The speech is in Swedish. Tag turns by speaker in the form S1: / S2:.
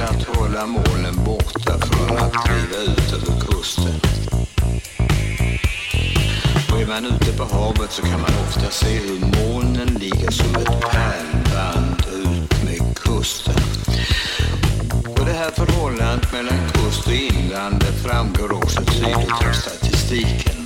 S1: att hålla molnen borta från att driva ut över kusten. Och är man ute på havet så kan man ofta se hur molnen ligger som ett pärlband ut med kusten. Och det här förhållandet mellan kust och inland, det framgår också tydligt av statistiken.